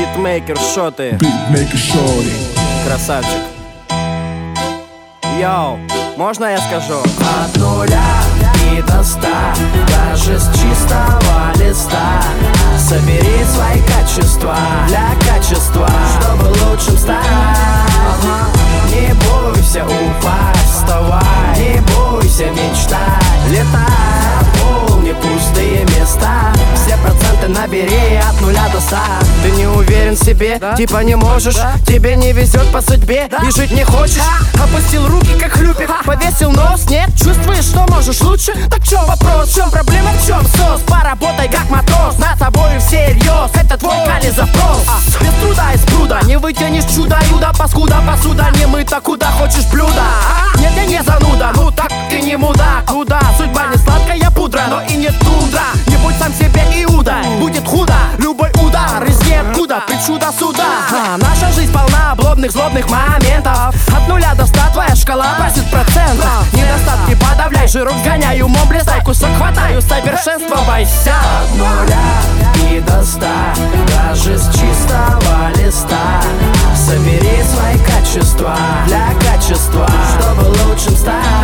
Битмейкер, шо ты? Beatmaker Shorty. Красавчик. Йоу, можно я скажу? От нуля и до 100, даже с чистого листа. Собери свои качества для качества, чтобы лучшим стать. Не бойся упасть, вставай, не бойся мечтать. Летай, полни пустые места, все проценты набери от 0 до 100. Ты не уверен в себе, типа не можешь, тебе не везет по судьбе и жить не хочешь. Опустил руки как хлюпик, повесил нос, нет, чувствуешь, что можешь лучше? Так в чем вопрос, в чем проблема, в чем сос? Поработай как матрос, над тобой всерьез, это твой кали-запрос. Без труда из пруда не вытянешь чудо-юдо, паскуда, посуда не мыта, куда хочешь блюдо. Нет, я не зануда, ну так ты не мудак. Ну да, судьба не сладкая пудра, но и не тундра. Не будь сам себе Иуда, будет худо. Любой удар из ниоткуда, причуда суда. Наша жизнь полна облобных, злобных моментов. От 0 до 100 твоя шкала просит процентов. Недостатки подавляй, жирок сгоняй, умом блестай, кусок хватаю, совершенствовайся. От 0 и до 100, даже с чистого листа. Собери свои качества для качества, чтобы лучшим стать.